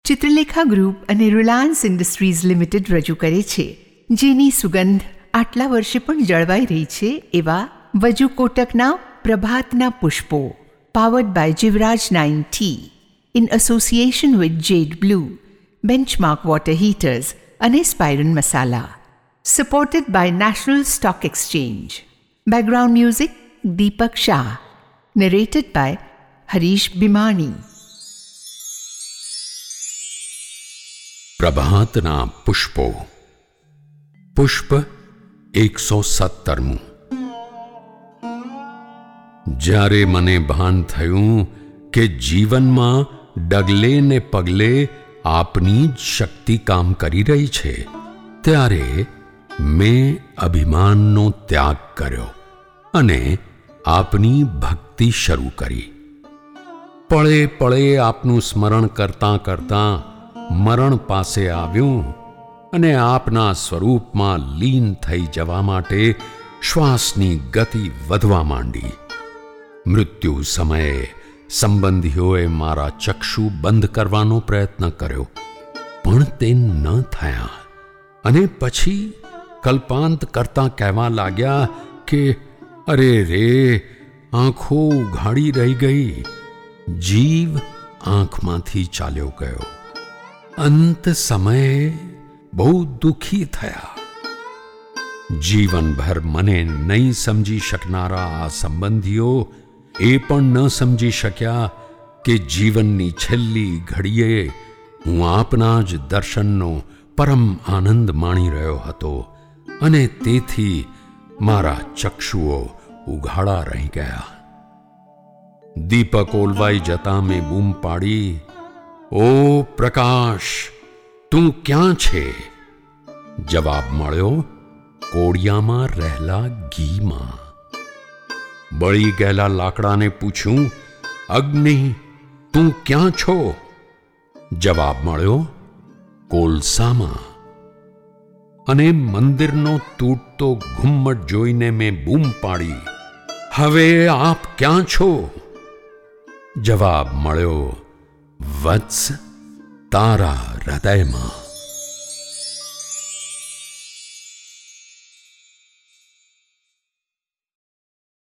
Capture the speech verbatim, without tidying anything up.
Chitralekha group અને Reliance Industries Limited રજૂ કરે છે, જેની સુગંધ આટલા વર્ષે પણ જળવાઈ રહી છે એવા વજુ કોટકના પ્રભાતના પુષ્પો, powered by Jivraj nine tea, in association with Jade Blue, Benchmark water heaters અને સ્પાઇરન મસાલા. Supported by National Stock Exchange. Background music Deepak Shah. Narrated by Harish Bhimani. પ્રભાતના પુષ્પો. પુષ્પ એકસો સત્તરમું. જ્યારે મને ભાન થયું કે જીવનમાં ડગલે ને પગલે આપની જ શક્તિ કામ કરી રહી છે, ત્યારે મેં અભિમાનનો ત્યાગ કર્યો અને આપની ભક્તિ શરૂ કરી. પળે પળે આપનું સ્મરણ કરતાં કરતાં મરણ પાસે આવ્યું અને આપના સ્વરૂપમાં લીન થઈ જવા માટે શ્વાસની ગતિ વધવા માંડી. મૃત્યુ સમયે સંબંધીઓએ મારા ચક્ષુ બંધ કરવાનો પ્રયત્ન કર્યો, પણ તે ન થયા. અને પછી કલ્પાંત કરતાં કહેવા લાગ્યા કે અરે રે, આંખો ઉઘાડી રહી ગઈ, જીવ આંખમાંથી ચાલ્યો ગયો. અંત સમયે બહુ દુઃખી થયા. જીવનભર મને નહીં સમજી શકનારા આ સંબંધીઓ એ પણ ન સમજી શક્યા કે જીવનની છેલ્લી ઘડીએ હું આપના જ દર્શનનો પરમ આનંદ માણી રહ્યો હતો અને તેથી મારા ચક્ષુઓ ઉઘાડા રહી ગયા. દીપક ઓલવાઈ જતા મેં બૂમ પાડી, ઓ પ્રકાશ, તું ક્યાં છે? જવાબ મળ્યો, કોડિયામાં રહેલા ઘીમાં. બળી ગયેલા લાકડાને પૂછ્યું, અગ્નિ, તું ક્યાં છો? જવાબ મળ્યો, કોલસામાં. અને મંદિરનો તૂટતો ઘુમ્મટ જોઈને મેં બૂમ પાડી, હવે આપ ક્યાં છો? જવાબ મળ્યો, વત્સ, તારા હૃદયમાં.